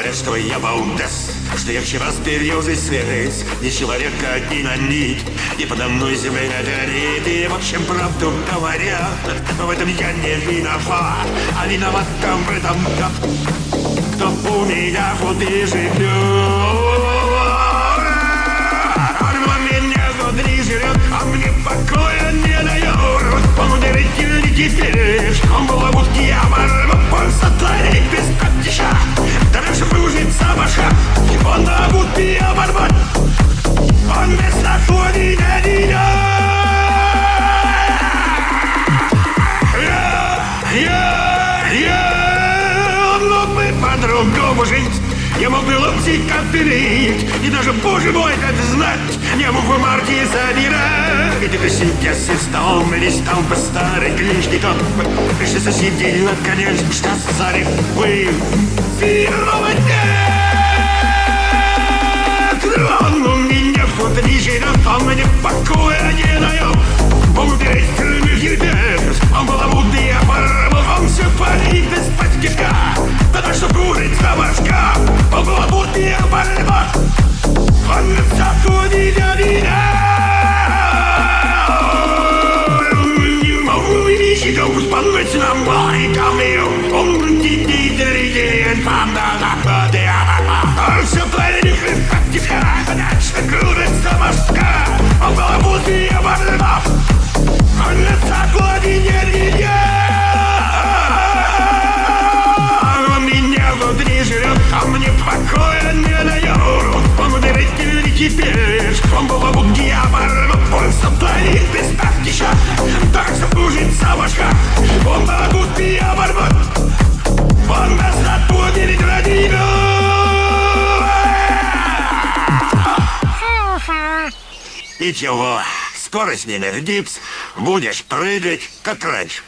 думаешь, что я балбес, что я вчера с березы связь, не человека динамит, и подо мной земля горит. И в общем, правду говоря, в этом я не виноват, а виноват там в этом тот, кто у меня вот и живет. Он меня внутри живет, а мне покоя не дает. Он удивительный теперь, он был обут дьявол, он сатаник без подтиша, дальше выужится башка, он обут дьявол, он без находения не он мог бы по-другому жить. Я мог бы ломтить копирить, и даже, боже мой, как знать, не мог бы марки собирать. Ведь это синтез и стал, листал по старой книжке, тот пришлось сидеть, конечно, что царь вы первого дня. Он у меня внутри живет, он мне покоя не дает. Он убирает крылья ебет, он баламутный, я порвал, он все парит из-под кишка, потому что курит на башка. Он баламутный, я порвал, он не заходит на меня. Не могу видеть, он спануть на мой камею, он дидидидидидид, панда-да-да-да. Он все парит из-под кишка, потому что курит на башка. Он баламутный, я порвал, он не заходит на меня. Он меня внутри живет, а мне покоя не дает. Он удивительный теперь, он был обут дьявол, он сатаник без подтиша, так что пужится башка. Он был обут дьявол, он нас отпустит родину. И чего? Скорость не нагнется, будешь прыгать, как раньше.